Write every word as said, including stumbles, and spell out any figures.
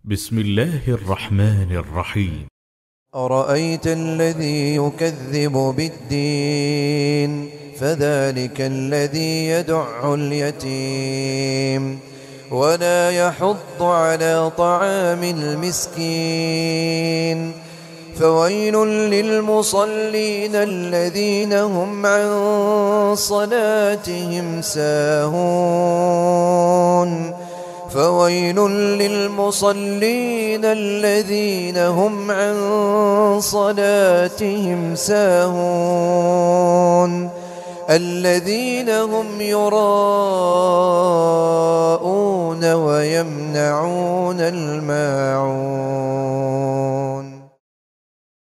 بسم الله الرحمن الرحيم. أرأيت الذي يكذب بالدين فذلك الذي يدع اليتيم ولا يحض على طعام المسكين فويل للمصلين الذين هم عن صلاتهم ساهون فويل للمصلين الذين هم عن صلاتهم ساهون الذين هم يراءون